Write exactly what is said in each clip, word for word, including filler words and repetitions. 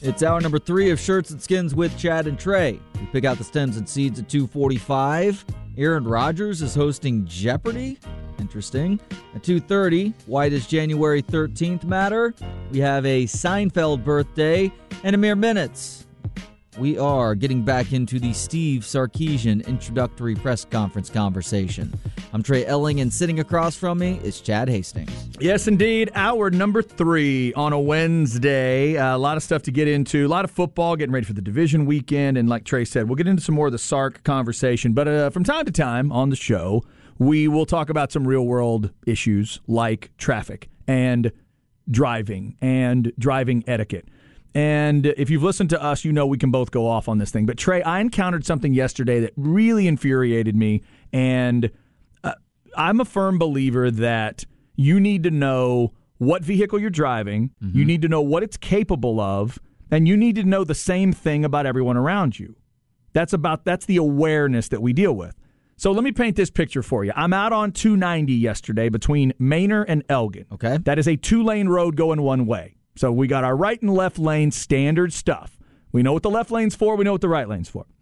It's hour number three of Shirts and Skins with Chad and Trey. We pick out the stems and seeds at two forty-five. Aaron Rodgers is hosting Jeopardy! Interesting. At two thirty, why does January thirteenth matter? We have a Seinfeld birthday. And in mere minutes, we are getting back into the Steve Sarkisian introductory press conference conversation. I'm Trey Elling, and sitting across from me is Chad Hastings. Yes, indeed. Hour number three on a Wednesday. Uh, a lot of stuff to get into. A lot of football, getting ready for the division weekend. And like Trey said, we'll get into some more of the Sark conversation. But uh, from time to time on the show, we will talk about some real-world issues like traffic and driving and driving etiquette. And if you've listened to us, you know we can both go off on this thing. But, Trey, I encountered something yesterday that really infuriated me, and uh, I'm a firm believer that you need to know what vehicle you're driving, mm-hmm. you need to know what it's capable of, and you need to know the same thing about everyone around you. That's about that's the awareness that we deal with. So let me paint this picture for you. I'm out on two ninety yesterday between Manor and Elgin. Okay. That is a two-lane road going one way. So we got our right and left lane standard stuff. We know what the left lane's for. We know what the right lane's for.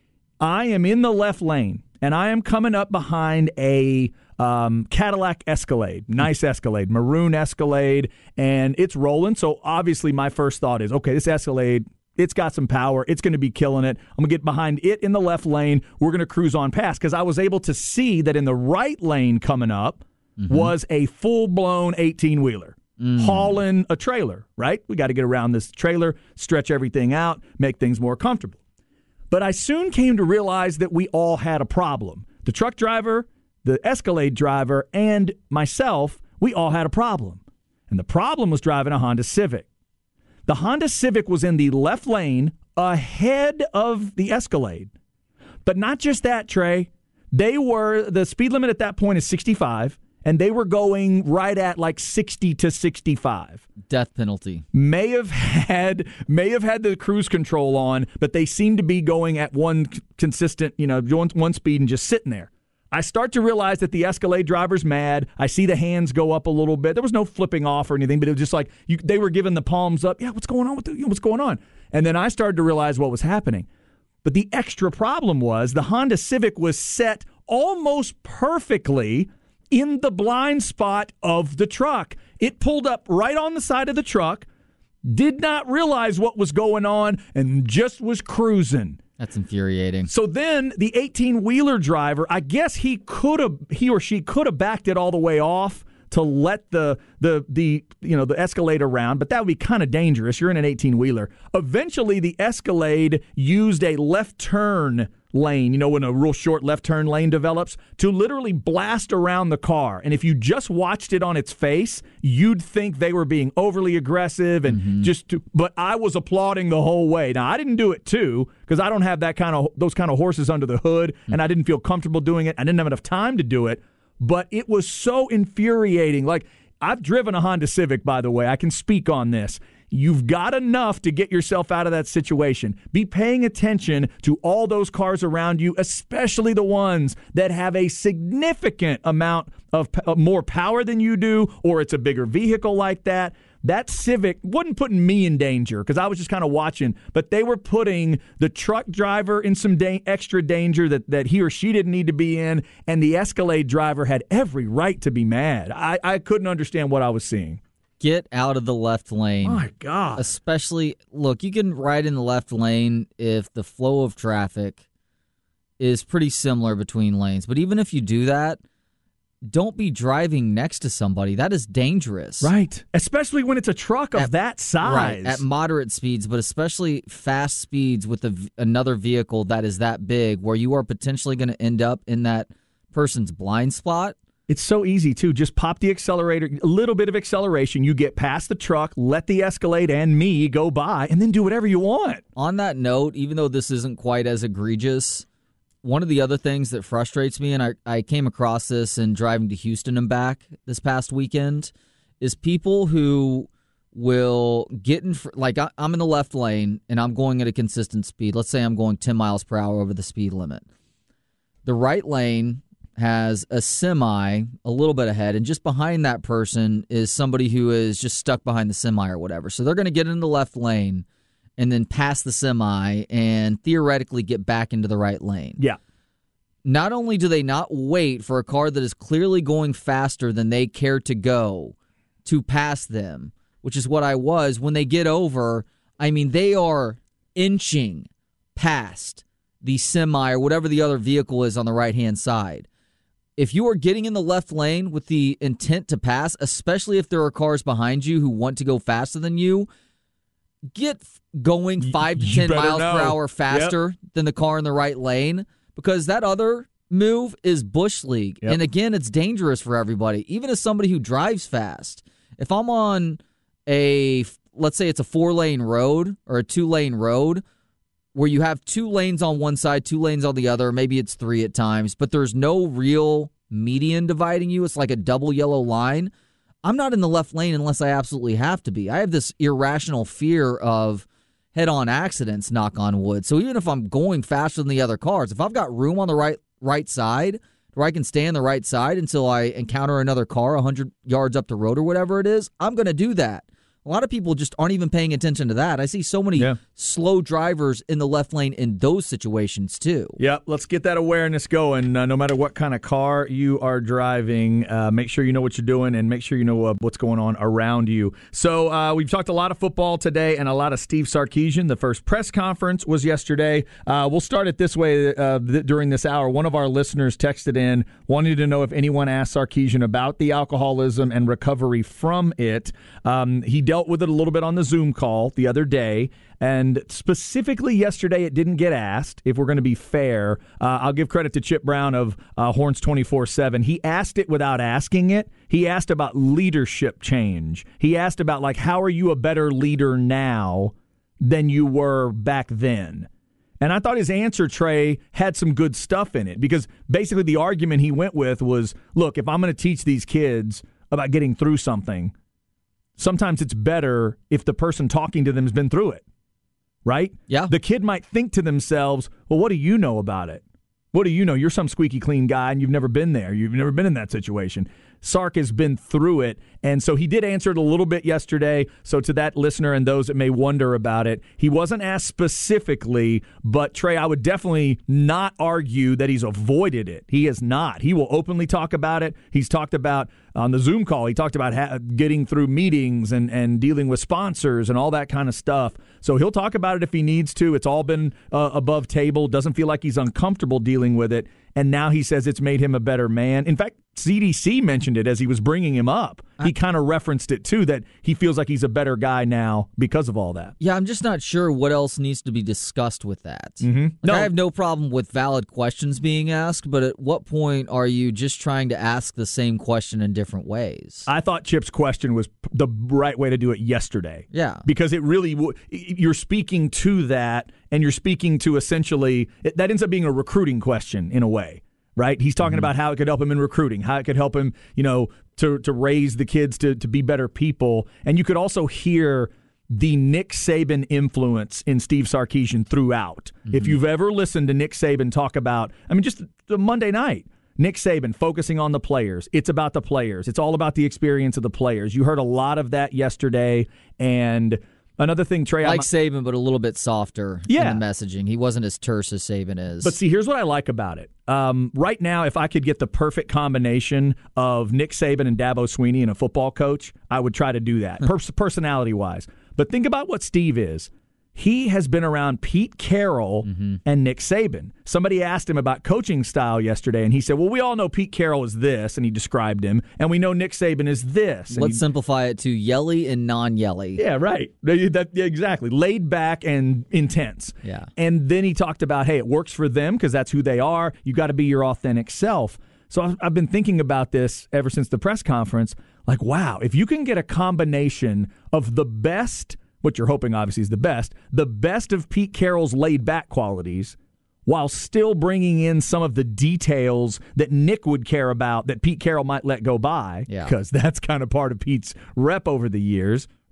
I am in the left lane, and I am coming up behind a um, Cadillac Escalade, nice Escalade, maroon Escalade, and it's rolling. So obviously my first thought is, okay, this Escalade, it's got some power. It's going to be killing it. I'm going to get behind it in the left lane. We're going to cruise on past because I was able to see that in the right lane coming up mm-hmm. was a full-blown eighteen-wheeler. Mm. Hauling a trailer, right? We got to get around this trailer, stretch everything out, make things more comfortable. But I soon came to realize that we all had a problem. The truck driver, the Escalade driver, and myself, we all had a problem. And the problem was driving a Honda Civic. The Honda Civic was in the left lane ahead of the Escalade. But not just that, Trey. They were, the speed limit at that point is sixty-five. And they were going right at like sixty to sixty-five. Death penalty. May have had may have had the cruise control on, but they seemed to be going at one consistent, you know, one, one speed and just sitting there. I start to realize that the Escalade driver's mad. I see the hands go up a little bit. There was no flipping off or anything, but it was just like you, they were giving the palms up. Yeah, what's going on with the, you know, what's going on? And then I started to realize what was happening. But the extra problem was the Honda Civic was set almost perfectly in the blind spot of the truck. It pulled up right on the side of the truck, did not realize what was going on, and just was cruising. That's infuriating. So then the eighteen-wheeler driver, I guess he could have, he or she could have backed it all the way off to let the the the you know the Escalade around, but that would be kind of dangerous. You're in an eighteen-wheeler. Eventually, the Escalade used a left turn lane, you know, when a real short left turn lane develops, to literally blast around the car. And if you just watched it on its face, you'd think they were being overly aggressive and mm-hmm. just to, but I was applauding the whole way. Now, I didn't do it too, because I don't have that kind of those kind of horses under the hood, mm-hmm. and I didn't feel comfortable doing it. I didn't have enough time to do it, but it was so infuriating. Like, I've driven a Honda Civic, by the way. I can speak on this. You've got enough to get yourself out of that situation. Be paying attention to all those cars around you, especially the ones that have a significant amount of uh, more power than you do, or it's a bigger vehicle like that. That Civic wasn't putting me in danger because I was just kind of watching, but they were putting the truck driver in some da- extra danger that, that he or she didn't need to be in, and the Escalade driver had every right to be mad. I, I couldn't understand what I was seeing. Get out of the left lane. My God. Especially, look, you can ride in the left lane if the flow of traffic is pretty similar between lanes. But even if you do that, don't be driving next to somebody. That is dangerous. Right. Especially when it's a truck of at, that size. Right, at moderate speeds, but especially fast speeds with a, another vehicle that is that big where you are potentially going to end up in that person's blind spot. It's so easy, too. Just pop the accelerator, a little bit of acceleration. You get past the truck, let the Escalade and me go by, and then do whatever you want. On that note, even though this isn't quite as egregious, one of the other things that frustrates me, and I, I came across this in driving to Houston and back this past weekend, is people who will get in, fr- like I, I'm in the left lane, and I'm going at a consistent speed. Let's say I'm going ten miles per hour over the speed limit. The right lane has a semi a little bit ahead, and just behind that person is somebody who is just stuck behind the semi or whatever. So they're going to get in the left lane, and then pass the semi and theoretically get back into the right lane. Yeah. Not only do they not wait for a car that is clearly going faster than they care to go to pass them, which is what I was, when they get over, I mean, they are inching past the semi or whatever the other vehicle is on the right-hand side. If you are getting in the left lane with the intent to pass, especially if there are cars behind you who want to go faster than you, get going five to ten miles know. per hour faster yep. than the car in the right lane, because that other move is Bush League. Yep. And again, it's dangerous for everybody. Even as somebody who drives fast, if I'm on a, let's say it's a four-lane road or a two-lane road where you have two lanes on one side, two lanes on the other, maybe it's three at times, but there's no real median dividing you. It's like a double yellow line. I'm not in the left lane unless I absolutely have to be. I have this irrational fear of head-on accidents, knock on wood. So even if I'm going faster than the other cars, if I've got room on the right right side where I can stay on the right side until I encounter another car one hundred yards up the road or whatever it is, I'm going to do that. A lot of people just aren't even paying attention to that. I see so many yeah. slow drivers in the left lane in those situations, too. Yeah, let's get that awareness going. Uh, no matter what kind of car you are driving, uh, make sure you know what you're doing and make sure you know uh, what's going on around you. So uh, we've talked a lot of football today and a lot of Steve Sarkisian. The first press conference was yesterday. Uh, we'll start it this way uh, th- during this hour. One of our listeners texted in, wanting to know if anyone asked Sarkisian about the alcoholism and recovery from it. Um, he dealt with it a little bit on the Zoom call the other day, and specifically yesterday it didn't get asked, if we're going to be fair. Uh, I'll give credit to Chip Brown of uh, Horns twenty-four seven. He asked it without asking it. He asked about leadership change. He asked about, like, how are you a better leader now than you were back then? And I thought his answer, Trey, had some good stuff in it, because basically the argument he went with was, look, if I'm going to teach these kids about getting through something, sometimes it's better if the person talking to them has been through it, right? Yeah. The kid might think to themselves, well, what do you know about it? What do you know? You're some squeaky clean guy, and you've never been there. You've never been in that situation. Sark has been through it, and so he did answer it a little bit yesterday. So to that listener and those that may wonder about it, he wasn't asked specifically, but Trey, I would definitely not argue that he's avoided it. He has not. He will openly talk about it. He's talked about, on the Zoom call, he talked about ha- getting through meetings and, and dealing with sponsors and all that kind of stuff. So he'll talk about it if he needs to. It's all been uh, above table. Doesn't feel like he's uncomfortable dealing with it. And now he says it's made him a better man. In fact, C D C mentioned it as he was bringing him up. He kind of referenced it, too, that he feels like he's a better guy now because of all that. Yeah, I'm just not sure what else needs to be discussed with that. Mm-hmm. Like, no. I have no problem with valid questions being asked, but at what point are you just trying to ask the same question in different ways? I thought Chip's question was the right way to do it yesterday. Yeah. Because it really, you're speaking to that, and you're speaking to essentially, that ends up being a recruiting question in a way. Right? He's talking mm-hmm. about how it could help him in recruiting, how it could help him, you know, to to raise the kids to, to be better people. And you could also hear the Nick Saban influence in Steve Sarkisian throughout. Mm-hmm. If you've ever listened to Nick Saban talk about, I mean, just the Monday night, Nick Saban focusing on the players. It's about the players. It's all about the experience of the players. You heard a lot of that yesterday. And another thing, Trey, like I'm, Saban, but a little bit softer yeah. in the messaging. He wasn't as terse as Saban is. But see, here's what I like about it. Um, right now, if I could get the perfect combination of Nick Saban and Dabo Swinney and a football coach, I would try to do that, Pers- personality-wise. But think about what Steve is. He has been around Pete Carroll mm-hmm. and Nick Saban. Somebody asked him about coaching style yesterday, and he said, well, we all know Pete Carroll is this, and he described him, and we know Nick Saban is this. And Let's he, simplify it to yelly and non-yelly. Yeah, right. That, yeah, exactly. Laid back and intense. Yeah. And then he talked about, hey, it works for them because that's who they are. You got to be your authentic self. So I've, I've been thinking about this ever since the press conference. Like, wow, if you can get a combination of the best, what you're hoping obviously is the best, the best of Pete Carroll's laid-back qualities, while still bringing in some of the details that Nick would care about that Pete Carroll might let go by, yeah. because that's kind of part of Pete's rep over the years,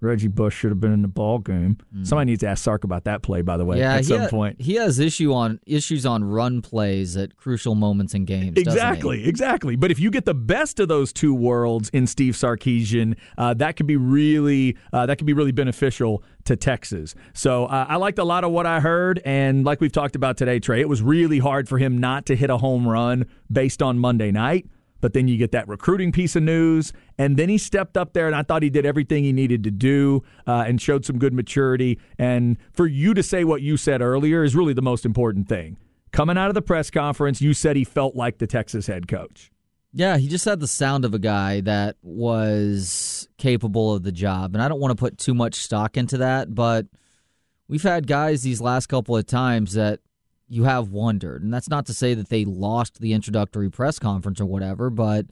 Reggie Bush should have been in the ball game. Mm. Somebody needs to ask Sark about that play, by the way, yeah, at some ha- point. He has issue on issues on run plays at crucial moments in games. Exactly, exactly. But if you get the best of those two worlds in Steve Sarkisian, uh, that could be really uh, that could be really beneficial to Texas. So uh, I liked a lot of what I heard, and like we've talked about today, Trey, it was really hard for him not to hit a home run based on Monday night. But then you get that recruiting piece of news, and then he stepped up there, and I thought he did everything he needed to do uh, and showed some good maturity. And for you to say what you said earlier is really the most important thing. Coming out of the press conference, you said he felt like the Texas head coach. Yeah, he just had the sound of a guy that was capable of the job. And I don't want to put too much stock into that, but we've had guys these last couple of times that you have wondered. And that's not to say that they lost the introductory press conference or whatever, but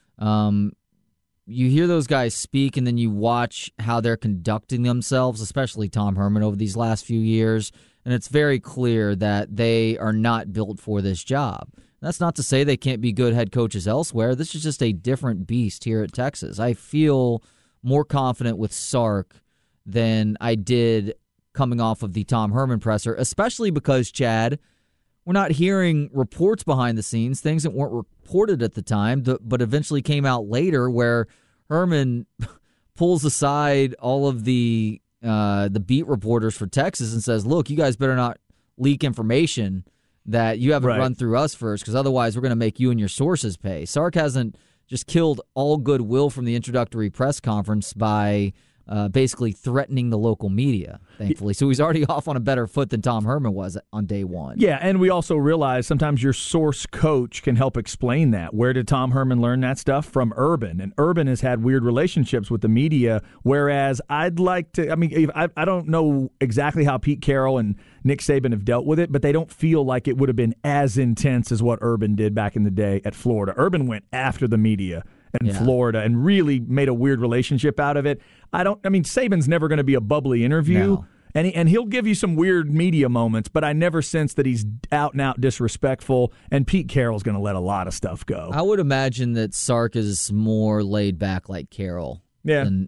um, you hear those guys speak and then you watch how they're conducting themselves, especially Tom Herman over these last few years, and it's very clear that they are not built for this job. That's not to say they can't be good head coaches elsewhere. This is just a different beast here at Texas. I feel more confident with Sark than I did coming off of the Tom Herman presser, especially because, Chad, we're not hearing reports behind the scenes, things that weren't reported at the time, but eventually came out later, where Herman pulls aside all of the uh, the beat reporters for Texas and says, look, you guys better not leak information that you haven't right. run through us first, because otherwise we're going to make you and your sources pay. Sark hasn't just killed all goodwill from the introductory press conference by Uh, basically threatening the local media, thankfully. So he's already off on a better foot than Tom Herman was on day one. Yeah, and we also realize sometimes your source coach can help explain that. Where did Tom Herman learn that stuff? From Urban. And Urban has had weird relationships with the media, whereas I'd like to, I mean, I, I don't know exactly how Pete Carroll and Nick Saban have dealt with it, but they don't feel like it would have been as intense as what Urban did back in the day at Florida. Urban went after the media in yeah. Florida and really made a weird relationship out of it. I don't. I mean, Saban's never going to be a bubbly interview, no. and he, and he'll give you some weird media moments, but I never sense that he's out and out disrespectful. And Pete Carroll's going to let a lot of stuff go. I would imagine that Sark is more laid back, like Carroll, yeah. than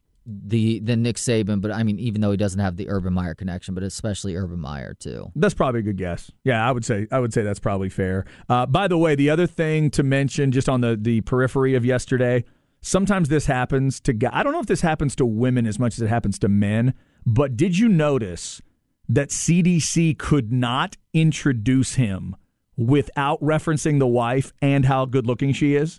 the than Nick Saban. But I mean, even though he doesn't have the Urban Meyer connection, but especially Urban Meyer too. That's probably a good guess. Yeah, I would say I would say that's probably fair. Uh, by the way, the other thing to mention, just on the the periphery of yesterday. Sometimes this happens to guys. I don't know if this happens to women as much as it happens to men, but did you notice that C D C could not introduce him without referencing the wife and how good-looking she is?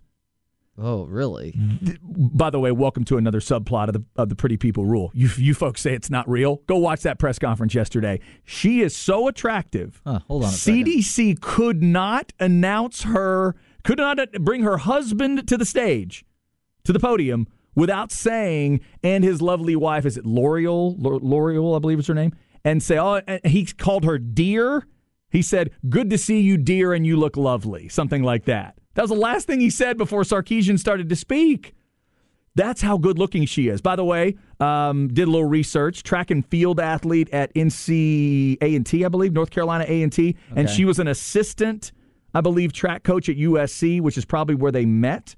Oh, really? By the way, welcome to another subplot of the of the Pretty People Rule. You you folks say it's not real. Go watch that press conference yesterday. She is so attractive. Huh, hold on a C D C second. could not announce her, could not bring her husband to the stage, to the podium, without saying, and his lovely wife, is it L'Oreal? L'Oreal, I believe is her name, and say, oh, and he called her dear. He said, good to see you, dear, and you look lovely. Something like that. That was the last thing he said before Sarkisian started to speak. That's how good looking she is. By the way, um, did a little research. Track and field athlete at N C A and T, I believe, North Carolina A and T. Okay. And she was an assistant, I believe, track coach at U S C, which is probably where they met.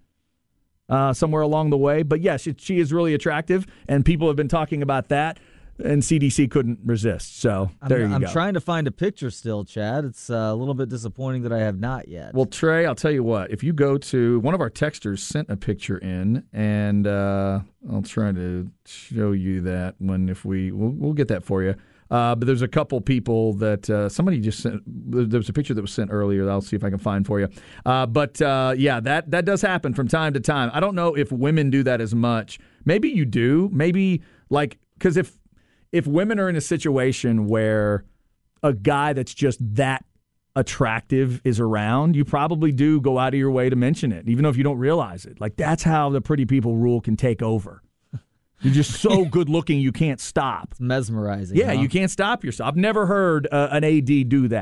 Uh, somewhere along the way. But yes, it, she is really attractive, and people have been talking about that, and C D C couldn't resist. So there I'm, you I'm go. I'm trying to find a picture still, Chad. It's uh, a little bit disappointing that I have not yet. Well, Trey, I'll tell you what. If you go to, one of our texters sent a picture in, and uh, I'll try to show you that when if we, we'll, we'll get that for you. Uh, but there's a couple people that uh, somebody just sent. There was a picture that was sent earlier. I'll see if I can find for you. Uh, but uh, yeah, that that does happen from time to time. I don't know if women do that as much. Maybe you do. Maybe like because if if women are in a situation where a guy that's just that attractive is around, you probably do go out of your way to mention it, even if you don't realize it. Like that's how the Pretty People Rule can take over. You're just so good looking you can't stop. It's mesmerizing. Yeah, huh? you can't stop yourself. I've never heard uh, an A D do that.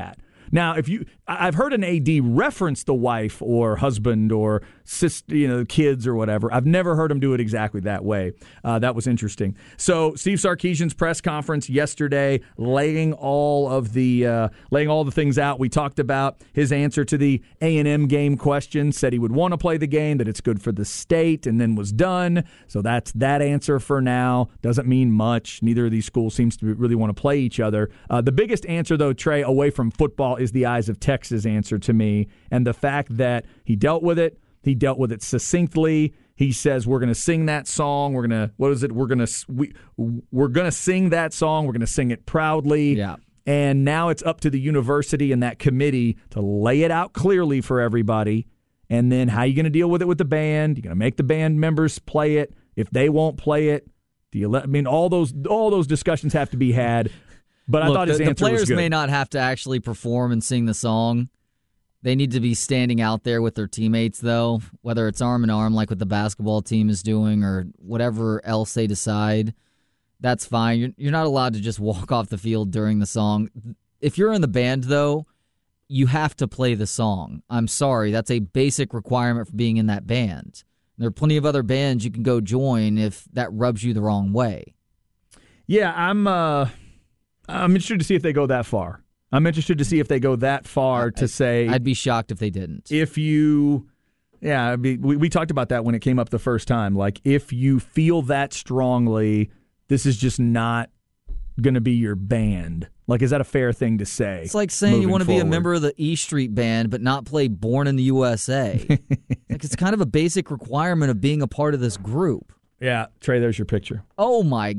Now, if you, I've heard an A D reference the wife or husband or sister, you know, kids or whatever. I've never heard him do it exactly that way. Uh, that was interesting. So Steve Sarkisian's press conference yesterday, laying all of the uh, laying all the things out. We talked about his answer to the A and M game question. Said he would want to play the game, that it's good for the state, and then was done. So that's that answer for now. Doesn't mean much. Neither of these schools seems to really want to play each other. Uh, the biggest answer, though, Trey, away from football, is the Eyes of Texas answer to me, and the fact that he dealt with it. He dealt with it succinctly. He says, we're going to sing that song. We're going to, what is it? We're going to, we, we're going to sing that song. We're going to sing it proudly. Yeah. And now it's up to the university and that committee to lay it out clearly for everybody. And then how are you going to deal with it with the band? You're going to make the band members play it. If they won't play it, do you let, I mean, all those, all those discussions have to be had. But Look, I thought his the, answer the players was good. may not have to actually perform and sing the song. They need to be standing out there with their teammates, though, whether it's arm in arm like what the basketball team is doing or whatever else they decide. That's fine. You're, you're not allowed to just walk off the field during the song. If you're in the band, though, you have to play the song. I'm sorry. That's a basic requirement for being in that band. There are plenty of other bands you can go join if that rubs you the wrong way. Yeah, I'm uh, I'm interested to see if they go that far. I'm interested to see if they go that far to say... I'd be shocked if they didn't. If you... Yeah, I mean, we, we talked about that when it came up the first time. Like, if you feel that strongly, this is just not going to be your band. Like, is that a fair thing to say? It's like saying you want to forward? be a member of the E Street Band but not play Born in the U S A. Like, it's kind of a basic requirement of being a part of this group. Yeah, Trey, there's your picture. Oh, my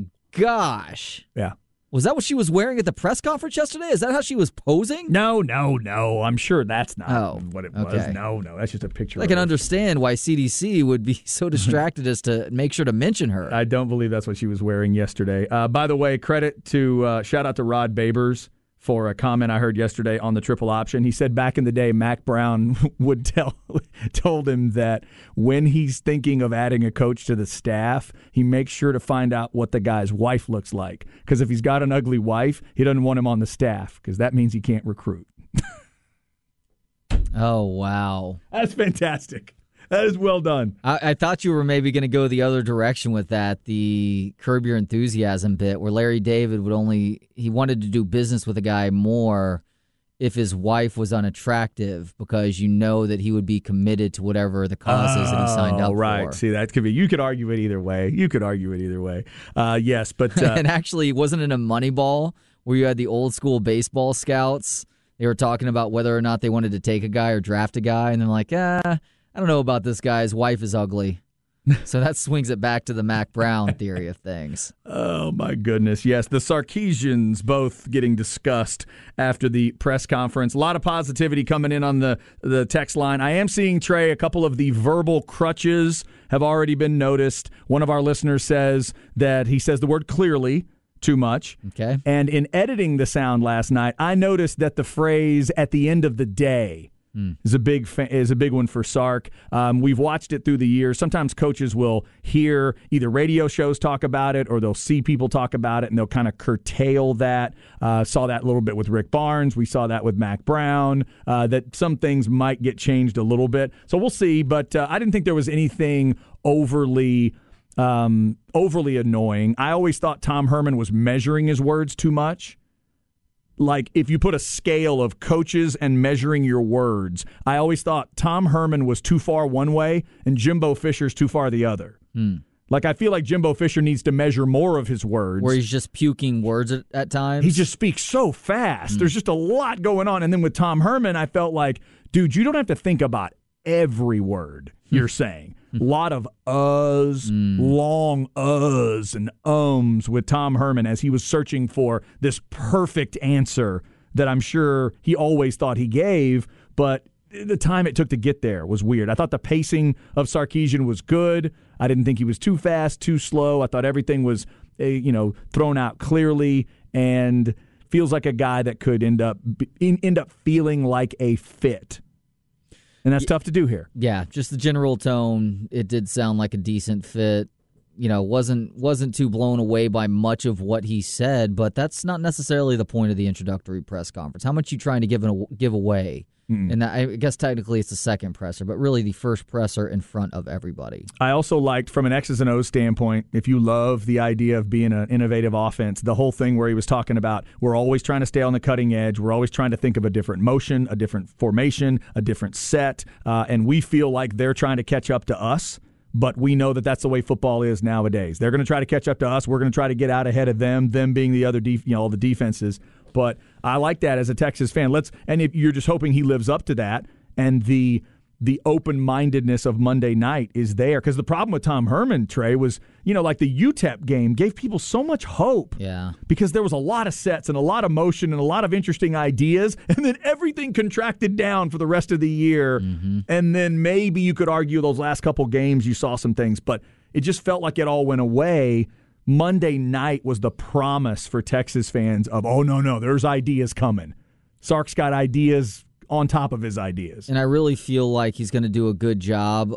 gosh. Yeah. Was that what she was wearing at the press conference yesterday? Is that how she was posing? No, no, no. I'm sure that's not oh, what it okay. was. No, no. That's just a picture. I of can her. understand why C D C would be so distracted as to make sure to mention her. I don't believe that's what she was wearing yesterday. Uh, by the way, credit to, uh, shout out to Rod Babers for a comment I heard yesterday on the triple option. He said back in the day, Mac Brown would tell told him that when he's thinking of adding a coach to the staff, he makes sure to find out what the guy's wife looks like. Because if he's got an ugly wife, he doesn't want him on the staff because that means he can't recruit. Oh, wow. That's fantastic. That is well done. I, I thought you were maybe going to go the other direction with that, the Curb Your Enthusiasm bit, where Larry David would only, he wanted to do business with a guy more if his wife was unattractive because you know that he would be committed to whatever the cause is that he signed up oh, right. for. See, that could be, you could argue it either way. You could argue it either way. Uh, yes, but. Uh, and actually, wasn't it a Moneyball where you had the old school baseball scouts? They were talking about whether or not they wanted to take a guy or draft a guy, and they're like, ah. I don't know about this guy. His wife is ugly. So that swings it back to the Mac Brown theory of things. Oh, my goodness. Yes, the Sarkisians both getting discussed after the press conference. A lot of positivity coming in on the, the text line. I am seeing, Trey, a couple of the verbal crutches have already been noticed. One of our listeners says that he says the word clearly too much. Okay. And in editing the sound last night, I noticed that the phrase at the end of the day is a big fa- is a big one for Sark. Um, we've watched it through the years. Sometimes coaches will hear either radio shows talk about it or they'll see people talk about it, and they'll kind of curtail that. Uh, saw that a little bit with Rick Barnes. We saw that with Mac Brown, uh, that some things might get changed a little bit. So we'll see, but uh, I didn't think there was anything overly um, overly annoying. I always thought Tom Herman was measuring his words too much. Like, if you put a scale of coaches and measuring your words, I always thought Tom Herman was too far one way and Jimbo Fisher's too far the other. Hmm. Like, I feel like Jimbo Fisher needs to measure more of his words. Where he's just puking words at, at times. He just speaks so fast. Hmm. There's just a lot going on. And then with Tom Herman, I felt like, dude, you don't have to think about every word you're saying. A lot of uhs, mm. long uhs and ums with Tom Herman as he was searching for this perfect answer that I'm sure he always thought he gave, but the time it took to get there was weird. I thought the pacing of Sarkisian was good. I didn't think he was too fast, too slow. I thought everything was, you know, thrown out clearly, and feels like a guy that could end up end up feeling like a fit. And that's yeah, tough to do here. Yeah, just the general tone. It did sound like a decent fit. you know, wasn't wasn't too blown away by much of what he said, but that's not necessarily the point of the introductory press conference. How much you trying to give an, give away? Mm-hmm. And I guess technically it's the second presser, but really the first presser in front of everybody. I also liked, from an X's and O's standpoint, if you love the idea of being an innovative offense, the whole thing where he was talking about we're always trying to stay on the cutting edge, we're always trying to think of a different motion, a different formation, a different set, uh, and we feel like they're trying to catch up to us. But we know that that's the way football is nowadays. They're going to try to catch up to us. We're going to try to get out ahead of them, them being the other, def- you know, all the defenses. But I like that as a Texas fan. Let's and if you're just hoping he lives up to that, and the the open-mindedness of Monday night is there. Because the problem with Tom Herman, Trey, was, you know, like the U T E P game gave people so much hope. Yeah. Because there was a lot of sets and a lot of motion and a lot of interesting ideas, and then everything contracted down for the rest of the year. Mm-hmm. And then maybe you could argue those last couple games you saw some things, but it just felt like it all went away. Monday night was the promise for Texas fans of, oh, no, no, there's ideas coming. Sark's got ideas on top of his ideas. And I really feel like he's going to do a good job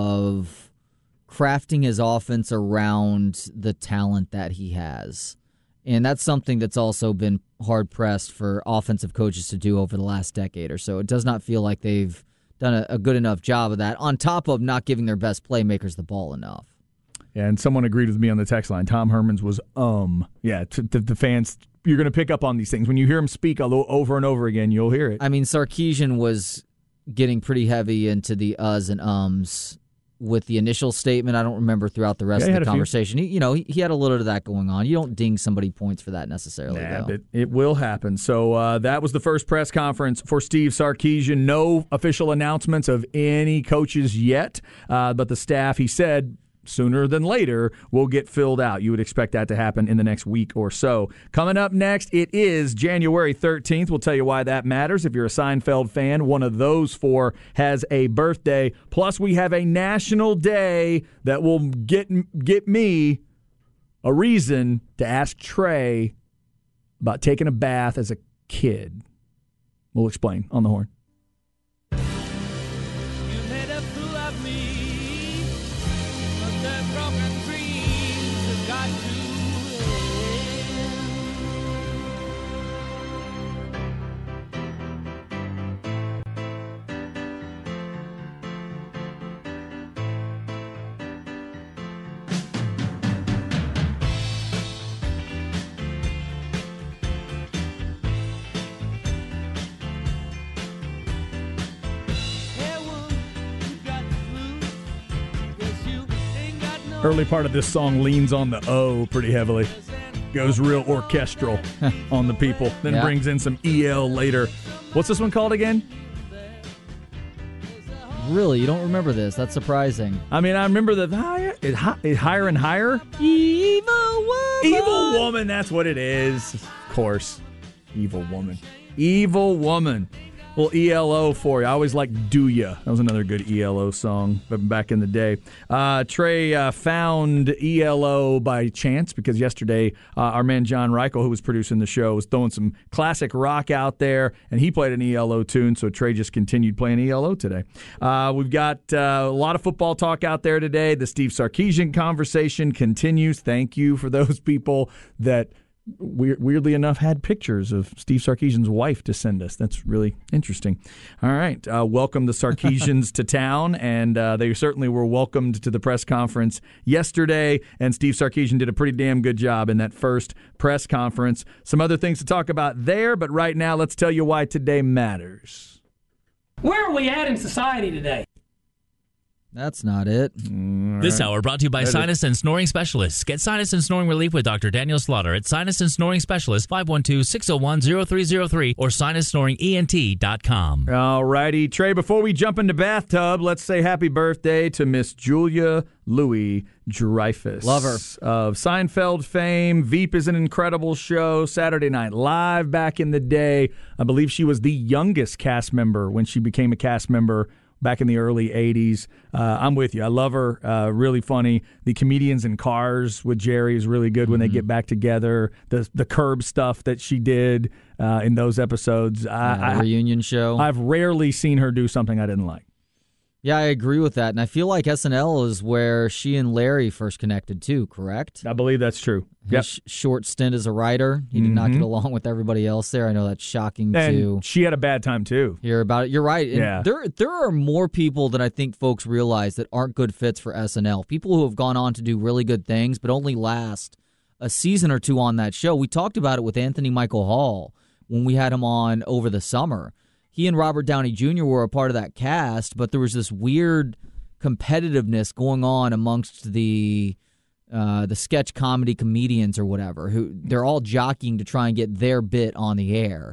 of crafting his offense around the talent that he has. And that's something that's also been hard-pressed for offensive coaches to do over the last decade or so. It does not feel like they've done a, a good enough job of that, on top of not giving their best playmakers the ball enough. And someone agreed with me on the text line. Tom Herman's was um. Yeah, to, to the fans, you're going to pick up on these things. When you hear him speak over and over again, you'll hear it. I mean, Sarkisian was getting pretty heavy into the uhs and ums with the initial statement. I don't remember throughout the rest yeah, of the conversation. He, you know, he, he had a little of that going on. You don't ding somebody points for that necessarily, nah, though. It, it will happen. So uh, that was the first press conference for Steve Sarkisian. No official announcements of any coaches yet, uh, but the staff, he said, sooner than later, will get filled out. You would expect that to happen in the next week or so. Coming up next, it is January thirteenth. We'll tell you why that matters. If you're a Seinfeld fan, one of those four has a birthday. Plus, we have a national day that will get, get me a reason to ask Trey about taking a bath as a kid. We'll explain on the Horn. Early part of this song leans on the O pretty heavily. Goes real orchestral on the people. Then yeah. brings in some E L later. What's this one called again? Really? You don't remember this? That's surprising. I mean, I remember the higher, it, it higher and higher. Evil Woman. Evil Woman, that's what it is. Of course. Evil Woman. Evil Woman. Well, E L O for you. I always liked Do Ya. That was another good E L O song back in the day. Uh, Trey uh, found E L O by chance because yesterday uh, our man John Reichel, who was producing the show, was throwing some classic rock out there, and he played an E L O tune, so Trey just continued playing E L O today. Uh, we've got uh, a lot of football talk out there today. The Steve Sarkisian conversation continues. Thank you for those people that weirdly enough had pictures of Steve Sarkisian's wife to send us. That's really interesting. All right. Uh, welcome the Sarkisians to town, and uh, they certainly were welcomed to the press conference yesterday, and Steve Sarkisian did a pretty damn good job in that first press conference. Some other things to talk about there, but right now let's tell you why today matters. Where are we at in society today? That's not it. Right. This hour brought to you by that Sinus is. and Snoring Specialists. Get sinus and snoring relief with Doctor Daniel Slaughter at Sinus and Snoring Specialists, five one two, six oh one, oh three oh three or sinus snoring E N T dot com. All righty. Trey, before we jump into bathtub, let's say happy birthday to Miss Julia Louis Dreyfus. Love her. Of Seinfeld fame. Veep is an incredible show. Saturday Night Live back in the day. I believe she was the youngest cast member when she became a cast member back in the early eighties. Uh, I'm with you. I love her. Uh, really funny. The Comedians in Cars with Jerry is really good mm-hmm. when they get back together. The the Curb stuff that she did uh, in those episodes. I, yeah, I, reunion show. I've rarely seen her do something I didn't like. Yeah, I agree with that. And I feel like S N L is where she and Larry first connected too, correct? I believe that's true. His Yep. sh- short stint as a writer. He did Mm-hmm. not get along with everybody else there. I know that's shocking And to she had a bad time, too. hear about it. You're right. And Yeah. there, there are more people than I think folks realize that aren't good fits for S N L. People who have gone on to do really good things but only last a season or two on that show. We talked about it with Anthony Michael Hall when we had him on over the summer. He and Robert Downey Junior were a part of that cast, but there was this weird competitiveness going on amongst the uh, the sketch comedy comedians or whatever, who they're all jockeying to try and get their bit on the air.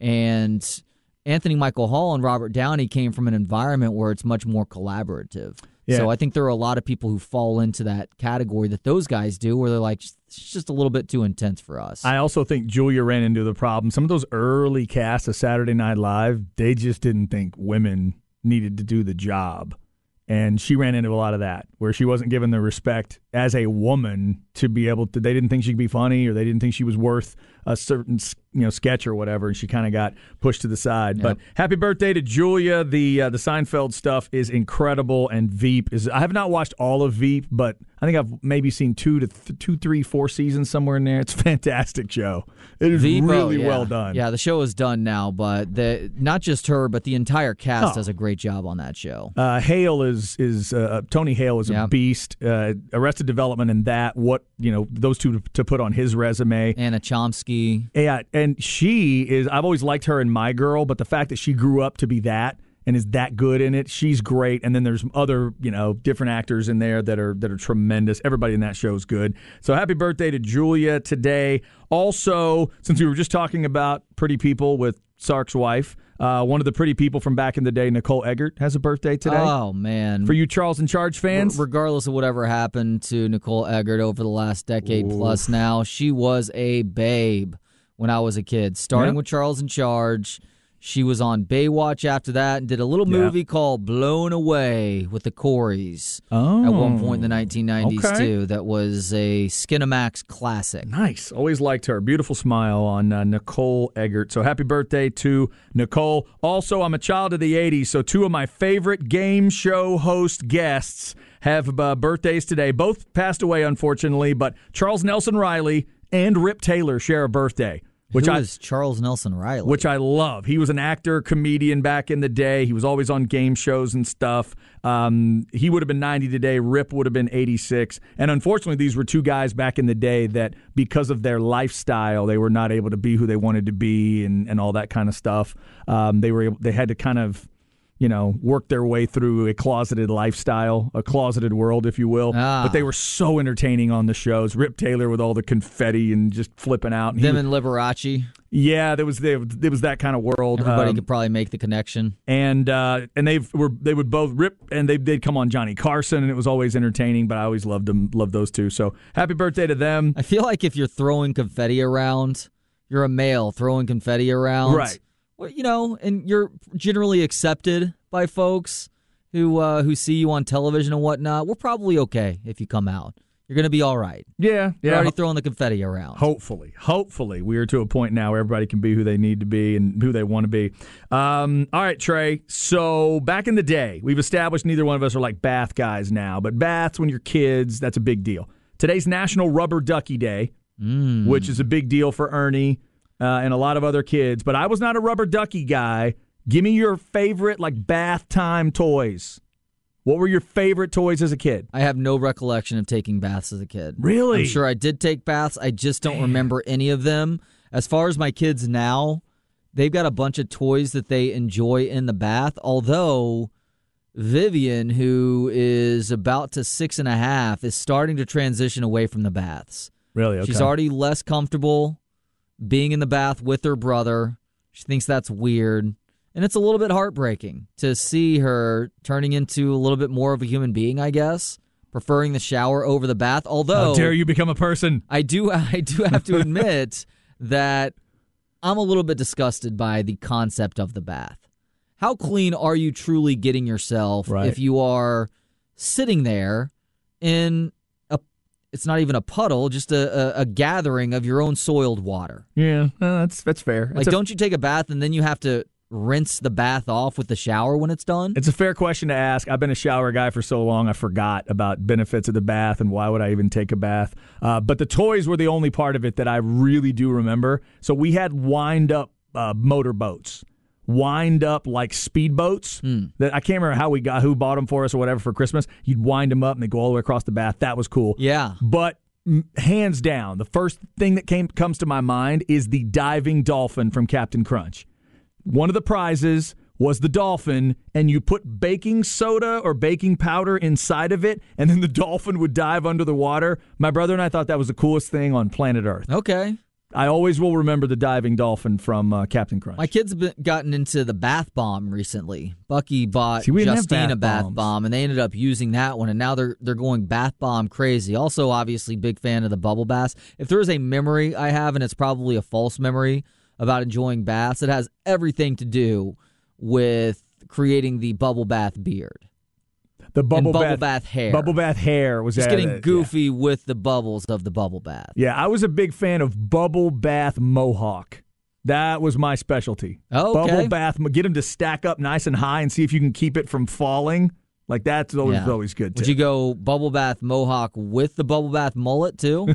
And Anthony Michael Hall and Robert Downey came from an environment where it's much more collaborative. Yeah. So I think there are a lot of people who fall into that category that those guys do, where they're like, it's just a little bit too intense for us. I also think Julia ran into the problem. Some of those early casts of Saturday Night Live, they just didn't think women needed to do the job. And she ran into a lot of that, where she wasn't given the respect as a woman to be able to. They didn't think she could be funny, or they didn't think she was worth a certain, you know, sketch or whatever, and she kind of got pushed to the side. Yep. But happy birthday to Julia. The uh, the Seinfeld stuff is incredible, and Veep is. I have not watched all of Veep, but I think I've maybe seen two to th- two, three, four seasons somewhere in there. It's a fantastic show. It is Veep, really oh, yeah. well done. Yeah, the show is done now, but the not just her, but the entire cast Oh. does a great job on that show. Uh, Hale is is uh, Tony Hale is a Yeah. beast. Uh, Arrested Development and that. What you know, those two to, to put on his resume. Anna Chomsky. Yeah, and she is. I've always liked her in My Girl, but the fact that she grew up to be that and is that good in it, she's great. And then there's other, you know, different actors in there that are that are tremendous. Everybody in that show is good. So happy birthday to Julia today. Also, since we were just talking about pretty people with Sark's wife, uh, one of the pretty people from back in the day, Nicole Eggert, has a birthday today. Oh, man. For you Charles in Charge fans? R- regardless of whatever happened to Nicole Eggert over the last decade Oof. plus now, she was a babe when I was a kid. Starting Yep. with Charles in Charge. She was on Baywatch after that and did a little Yeah. movie called Blown Away with the Coreys Oh. at one point in the nineteen nineties, Okay. too. That was a Skinamax classic. Nice. Always liked her. Beautiful smile on uh, Nicole Eggert. So happy birthday to Nicole. Also, I'm a child of the eighties, so two of my favorite game show host guests have uh, birthdays today. Both passed away, unfortunately, but Charles Nelson Riley and Rip Taylor share a birthday. Which Who I, is Charles Nelson Riley? which I love. He was an actor, comedian back in the day. He was always on game shows and stuff. Um, he would have been ninety today. Rip would have been eighty-six. And unfortunately, these were two guys back in the day that, because of their lifestyle, they were not able to be who they wanted to be and, and all that kind of stuff. Um, they were able, they had to kind of, you know, work their way through a closeted lifestyle, a closeted world, if you will. Ah. But they were so entertaining on the shows. Rip Taylor with all the confetti and just flipping out. And he Them was- and Liberace. yeah, there was there, there was that kind of world. Everybody Um, could probably make the connection. and uh, and they were they would both rip and they they'd come on Johnny Carson, and it was always entertaining. But I always loved them, loved those two. So happy birthday to them. I feel like if you're throwing confetti around, you're a male throwing confetti around. Right. Well, you know, and you're generally accepted by folks who uh, who see you on television and whatnot. We're probably okay if you come out. You're going to be all right. Yeah, You're yeah. already throwing the confetti around. Hopefully, hopefully, we are to a point now where everybody can be who they need to be and who they want to be. Um, all right, Trey. So back in the day, we've established neither one of us are like bath guys now, but baths when you're kids, that's a big deal. Today's National Rubber Ducky Day, Mm. which is a big deal for Ernie uh, and a lot of other kids. But I was not a rubber ducky guy. Give me your favorite like bath time toys. What were your favorite toys as a kid? I have no recollection of taking baths as a kid. Really? I'm sure I did take baths. I just don't remember any of them. As far as my kids now, they've got a bunch of toys that they enjoy in the bath, although Vivian, who is about to six and a half, is starting to transition away from the baths. Really? Okay. She's already less comfortable being in the bath with her brother. She thinks that's weird. And it's a little bit heartbreaking to see her turning into a little bit more of a human being, I guess, preferring the shower over the bath. Although How dare you become a person? I do I do have to admit that I'm a little bit disgusted by the concept of the bath. How clean are you truly getting yourself Right. if you are sitting there in a it's not even a puddle, just a, a, a gathering of your own soiled water? Yeah, uh, that's that's fair. Like, It's a- don't you take a bath and then you have to rinse the bath off with the shower when it's done? It's a fair question to ask. I've been a shower guy for so long, I forgot about benefits of the bath and why would I even take a bath. Uh, but the toys were the only part of it that I really do remember. So we had wind-up uh, motor boats. Wind up like speedboats. Mm. That I can't remember how we got, who bought them for us or whatever for Christmas. You'd wind them up and they go all the way across the bath. That was cool. Yeah. But hands down, the first thing that came comes to my mind is the diving dolphin from Captain Crunch. One of the prizes was the dolphin, and you put baking soda or baking powder inside of it, and then the dolphin would dive under the water. My brother and I thought that was the coolest thing on planet Earth. Okay. I always will remember the diving dolphin from uh, Captain Crunch. My kids have been, gotten into the bath bomb recently. Bucky bought See, Justine a bath bombs. bomb, and they ended up using that one, and now they're they're going bath bomb crazy. Also, obviously, big fan of the bubble baths. If there is a memory I have, and it's probably a false memory about enjoying baths, it has everything to do with creating the bubble bath beard. The bubble, bubble bath, bath hair. Bubble bath hair was just that, getting uh, goofy yeah. with the bubbles of the bubble bath. Yeah, I was a big fan of bubble bath mohawk. That was my specialty. Oh, okay. Bubble bath, get them to stack up nice and high and see if you can keep it from falling. Like that's always, Yeah. always good. Too. Would you go bubble bath mohawk with the bubble bath mullet too?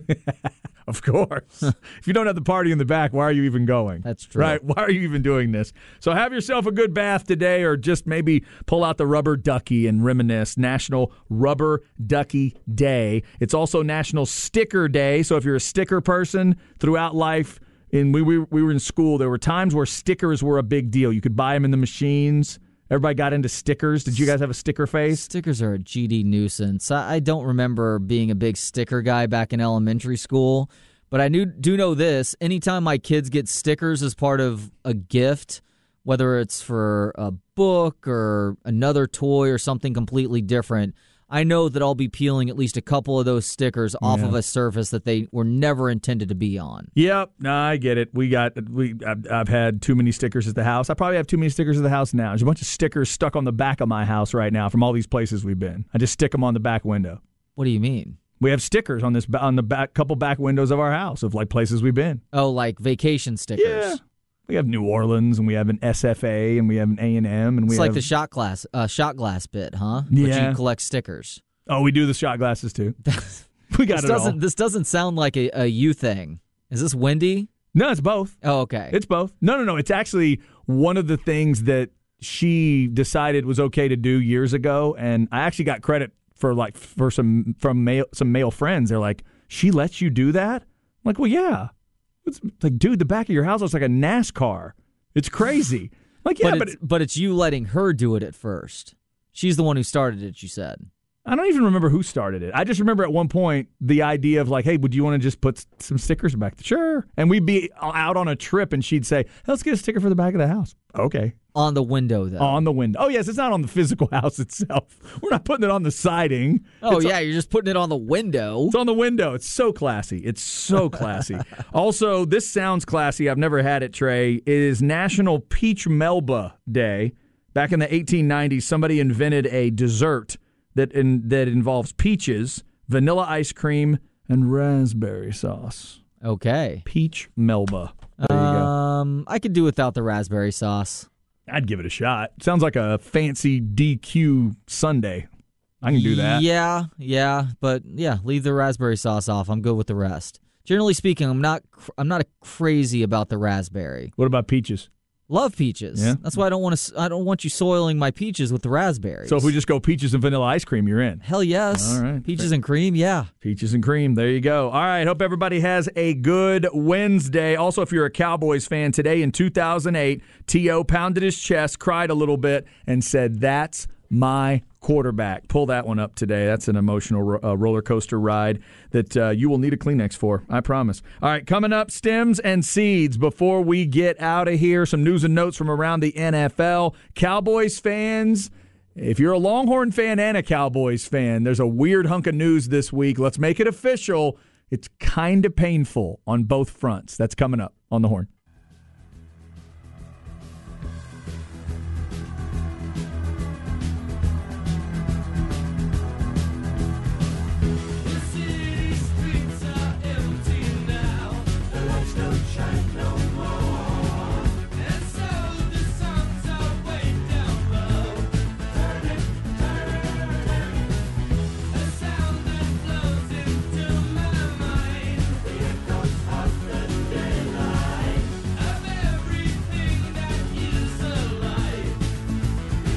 Of course. If you don't have the party in the back, why are you even going? That's true. Right? Why are you even doing this? So have yourself a good bath today, or just maybe pull out the rubber ducky and reminisce. National Rubber Ducky Day. It's also National Sticker Day. So if you're a sticker person throughout life, and we, we, we were in school, there were times where stickers were a big deal. You could buy them in the machines. Everybody got into stickers. Did you guys have a sticker phase? Stickers are a G D nuisance. I, I don't remember being a big sticker guy back in elementary school, but I knew, do know this. Anytime my kids get stickers as part of a gift, whether it's for a book or another toy or something completely different, I know that I'll be peeling at least a couple of those stickers off Yeah. of a surface that they were never intended to be on. Yep, no, I get it. We got we. I've, I've had too many stickers at the house. I probably have too many stickers at the house now. There's a bunch of stickers stuck on the back of my house right now from all these places we've been. I just stick them on the back window. What do you mean? We have stickers on this on the back couple back windows of our house of like places we've been. Oh, like vacation stickers. Yeah. We have New Orleans, and we have an S F A, and we have an A and M, and we It's like have, the shot glass, uh, shot glass bit, huh? Yeah. But you collect stickers. Oh, we do the shot glasses too. We got this it doesn't all. this doesn't sound like a, a you thing. Is this windy? No, it's both. Oh, okay. It's both. No, no, no. It's actually one of the things that she decided was okay to do years ago, and I actually got credit for like for some from male some male friends. They're like, she lets you do that? I'm like, well, yeah. It's like, dude, the back of your house looks like a NASCAR. It's crazy. Like, yeah, but but it's, it, but it's you letting her do it at first. She's the one who started it, you said. I don't even remember who started it. I just remember at one point the idea of like, hey, would you want to just put some stickers back there? Sure. And we'd be out on a trip and she'd say, hey, let's get a sticker for the back of the house. Okay. On the window, though. On the window. Oh, yes, it's not on the physical house itself. We're not putting it on the siding. Oh, It's yeah, on, you're just putting it on the window. it's on the window. It's so classy. It's so classy. Also, this sounds classy. I've never had it, Trey. It is National Peach Melba Day. Back in the eighteen nineties, somebody invented a dessert that in, that involves peaches, vanilla ice cream, and raspberry sauce. Okay. Peach Melba. There you go. Um, I could do without the raspberry sauce. I'd give it a shot. Sounds like a fancy D Q sundae. I can do that. Yeah, yeah, but yeah, leave the raspberry sauce off. I'm good with the rest. Generally speaking, I'm not cr- I'm not crazy about the raspberry. What about peaches? Love peaches. Yeah. That's why I don't want to. I don't want you soiling my peaches with the raspberries. So if we just go peaches and vanilla ice cream, you're in. Hell yes. All right. Peaches and cream, yeah. Peaches and cream. There you go. All right. Hope everybody has a good Wednesday. Also, if you're a Cowboys fan, today in two thousand eight, T O pounded his chest, cried a little bit, and said, "That's my quarterback." Pull that one up today. That's an emotional uh, roller coaster ride that uh, you will need a Kleenex for. I promise. All right. Coming up, stems and seeds. Before we get out of here, some news and notes from around the N F L. Cowboys fans, if you're a Longhorn fan and a Cowboys fan, there's a weird hunk of news this week. Let's make it official. It's kind of painful on both fronts. That's coming up on the Horn.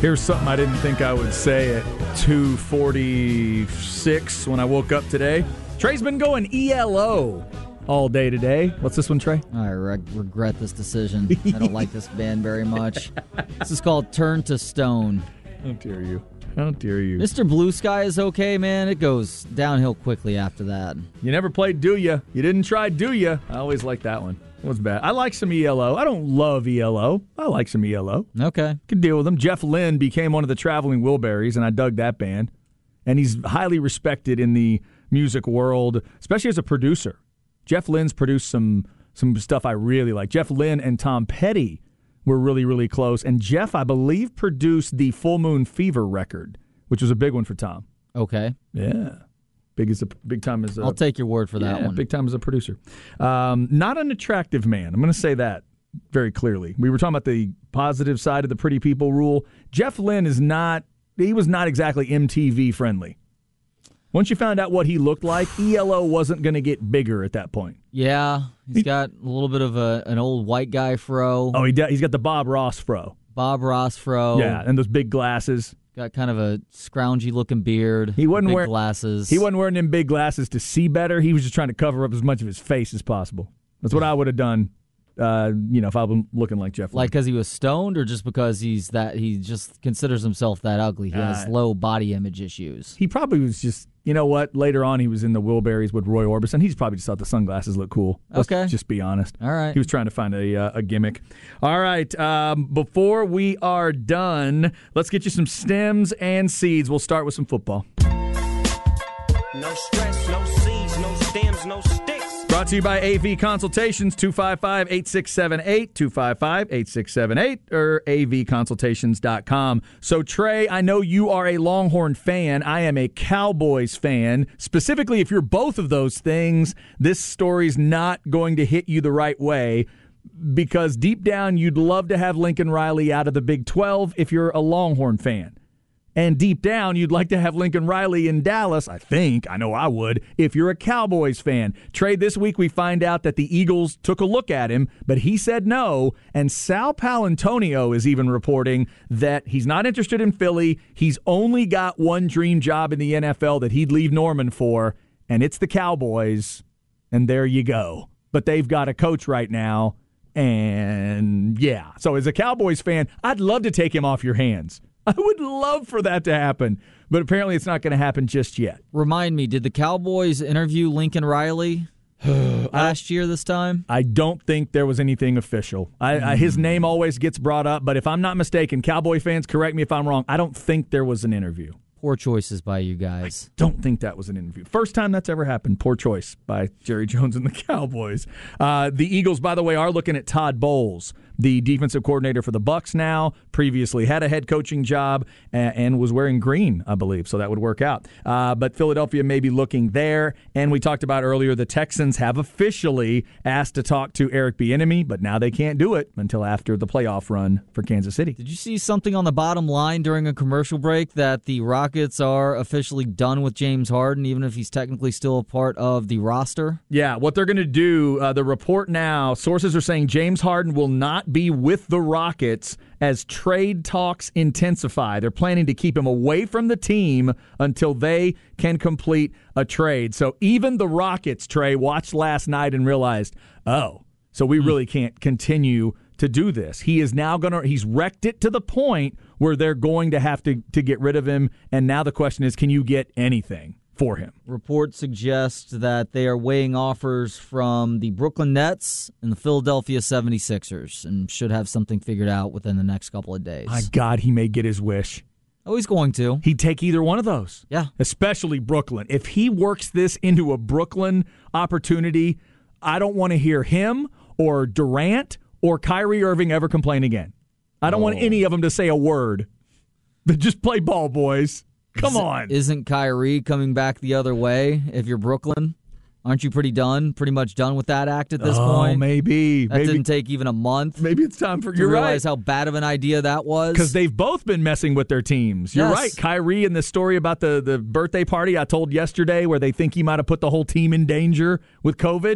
Here's something I didn't think I would say at two forty-six when I woke up today. Trey's been going E L O all day today. What's this one, Trey? I re- regret this decision. I don't like this band very much. This is called Turn to Stone. How dare you. How dare you. Mister Blue Sky is okay, man. It goes downhill quickly after that. You never played Do Ya? You didn't try Do Ya? I always like that one. It was bad. I like some E L O. I don't love E L O. I like some E L O. Okay. Could deal with them. Jeff Lynne became one of the Traveling Wilburys, and I dug that band. And he's highly respected in the music world, especially as a producer. Jeff Lynne's produced some some stuff I really like. Jeff Lynne and Tom Petty were really, really close. And Jeff, I believe, produced the Full Moon Fever record, which was a big one for Tom. Okay. Yeah. Big as a big time as a, I'll take your word for that yeah, one. Big time as a producer. Um, not an attractive man. I'm going to say that very clearly. We were talking about the positive side of the pretty people rule. Jeff Lynne is not, he was not exactly M T V friendly. Once you found out what he looked like, E L O wasn't going to get bigger at that point. Yeah, he's got a little bit of a an old white guy fro. Oh, he de- he's got the Bob Ross fro. Bob Ross fro. Yeah, and those big glasses. Got kind of a scroungy looking beard. He wasn't big wearing glasses. He wasn't wearing them big glasses to see better. He was just trying to cover up as much of his face as possible. That's what I would have done. Uh, you know, if I was looking like Jeff Lynne. Like because he was stoned, or just because he's that he just considers himself that ugly. He has Uh, low body image issues. He probably was just, you know what? Later on, he was in the Wilburys with Roy Orbison. He's probably just thought the sunglasses look cool. Let's Okay. just be honest. All right. He was trying to find a uh, a gimmick. All right. Um, before we are done, let's get you some stems and seeds. We'll start with some football. No stress, no seeds, no stems, no sticks. Brought to you by A V Consultations, two five five, eight six seven eight, two five five, eight six seven eight, or a v consultations dot com. So, Trey, I know you are a Longhorn fan. I am a Cowboys fan. Specifically, if you're both of those things, this story's not going to hit you the right way, because deep down, you'd love to have Lincoln Riley out of the Big twelve if you're a Longhorn fan. And deep down, you'd like to have Lincoln Riley in Dallas, I think. I know I would, if you're a Cowboys fan. Trey, this week we find out that the Eagles took a look at him, but he said no. And Sal Paolantonio is even reporting that he's not interested in Philly. He's only got one dream job in the N F L that he'd leave Norman for, and it's the Cowboys. And there you go. But they've got a coach right now, and yeah. So as a Cowboys fan, I'd love to take him off your hands. I would love for that to happen, but apparently it's not going to happen just yet. Remind me, did the Cowboys interview Lincoln Riley last year this time? I don't think there was anything official. I, mm. I, his name always gets brought up, but if I'm not mistaken, Cowboy fans, correct me if I'm wrong, I don't think there was an interview. Poor choices by you guys. I don't think that was an interview. First time that's ever happened. Poor choice by Jerry Jones and the Cowboys. Uh, the Eagles, by the way, are looking at Todd Bowles, the defensive coordinator for the Bucs now, previously had a head coaching job and, and was wearing green, I believe, so that would work out. Uh, but Philadelphia may be looking there. And we talked about earlier, the Texans have officially asked to talk to Eric Bieniemy, but now they can't do it until after the playoff run for Kansas City. Did you see something on the bottom line during a commercial break that the Rockets are officially done with James Harden, even if he's technically still a part of the roster? Yeah, what they're going to do, uh, the report now, sources are saying James Harden will not be with the Rockets as trade talks intensify. They're planning to keep him away from the team until they can complete a trade. So even the Rockets, Trey, watched last night and realized, oh, so we really can't continue to do this. He is now going to, he's wrecked it to the point where they're going to have to, to get rid of him. And now the question is, can you get anything for him? Reports suggest that they are weighing offers from the Brooklyn Nets and the Philadelphia seventy-sixers and should have something figured out within the next couple of days. My God, he may get his wish. Oh, he's going to. He'd take either one of those. Yeah. Especially Brooklyn. If he works this into a Brooklyn opportunity, I don't want to hear him or Durant or Kyrie Irving ever complain again. I don't oh. want any of them to say a word. But just play ball, boys. Come on. Isn't Kyrie coming back the other way if you're Brooklyn? Aren't you pretty done? Pretty much done with that act at this oh, point? maybe. That maybe. didn't take even a month. Maybe it's time for to you realize right. how bad of an idea that was. Because they've both been messing with their teams. You're yes. right. Kyrie and the story about the, the birthday party I told yesterday where they think he might have put the whole team in danger with COVID.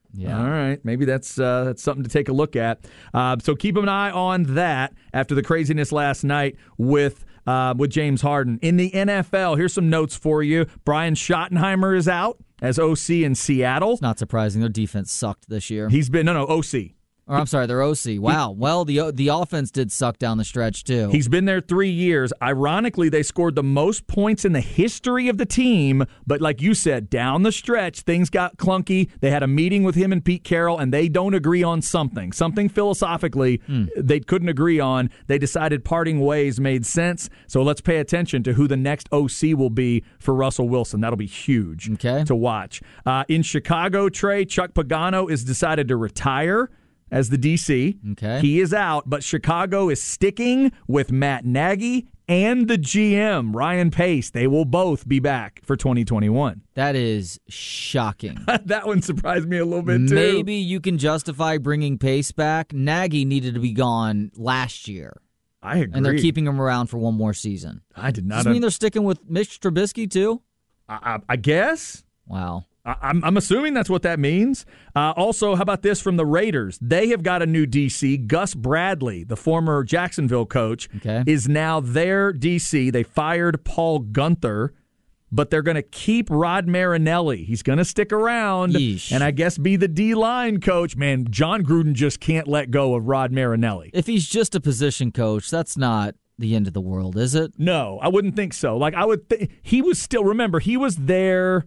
Yeah. All right. Maybe that's uh, that's something to take a look at. Uh, so keep an eye on that after the craziness last night with uh, with James Harden. In the N F L, here's some notes for you. Brian Schottenheimer is out as O C in Seattle. It's not surprising. Their defense sucked this year. He's been, no, no, O C. Or I'm sorry, their O C. Wow. Well, the the offense did suck down the stretch, too. He's been there three years. Ironically, they scored the most points in the history of the team. But like you said, down the stretch, things got clunky. They had a meeting with him and Pete Carroll, and they don't agree on something. Something philosophically mm. they couldn't agree on. They decided parting ways made sense. So let's pay attention to who the next O C will be for Russell Wilson. That'll be huge okay. to watch. Uh, in Chicago, Trey, Chuck Pagano is decided to retire as the D C. Okay. He is out, but Chicago is sticking with Matt Nagy and the G M, Ryan Pace. They will both be back for twenty twenty-one. That is shocking. That one surprised me a little bit, too. Maybe you can justify bringing Pace back. Nagy needed to be gone last year. I agree. And they're keeping him around for one more season. I did not. Does this mean they're sticking with Mitch Trubisky, too? I, I, I guess. Wow. I'm, I'm assuming that's what that means. Uh, also, how about this from the Raiders? They have got a new D C. Gus Bradley, the former Jacksonville coach, okay. is now their D C. They fired Paul Gunther, but they're going to keep Rod Marinelli. He's going to stick around Yeesh. and I guess be the D-line coach. Man, John Gruden just can't let go of Rod Marinelli. If he's just a position coach, that's not the end of the world, is it? No, I wouldn't think so. Like I would th- he was still, remember, he was there.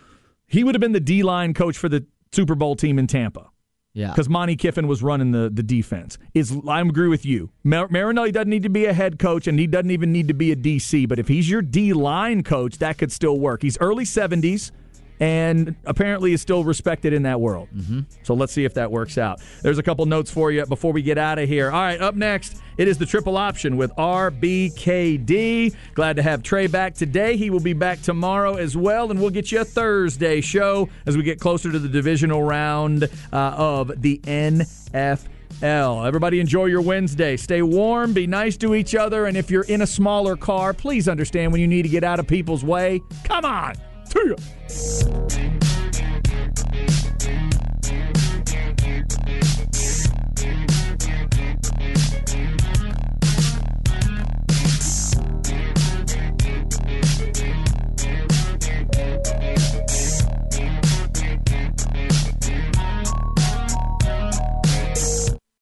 He would have been the D-line coach for the Super Bowl team in Tampa. Yeah. Because Monty Kiffin was running the, the defense. Is I agree with you. Mar- Marinelli doesn't need to be a head coach, and he doesn't even need to be a D C. But if he's your D-line coach, that could still work. He's early seventies, and apparently is still respected in that world. Mm-hmm. So let's see if that works out. There's a couple notes for you before we get out of here. All right, up next, it is the Triple Option with R B K D. Glad to have Trey back today. He will be back tomorrow as well, and we'll get you a Thursday show as we get closer to the divisional round uh, of the N F L. Everybody enjoy your Wednesday. Stay warm, be nice to each other, and if you're in a smaller car, please understand when you need to get out of people's way. Come on. See ya.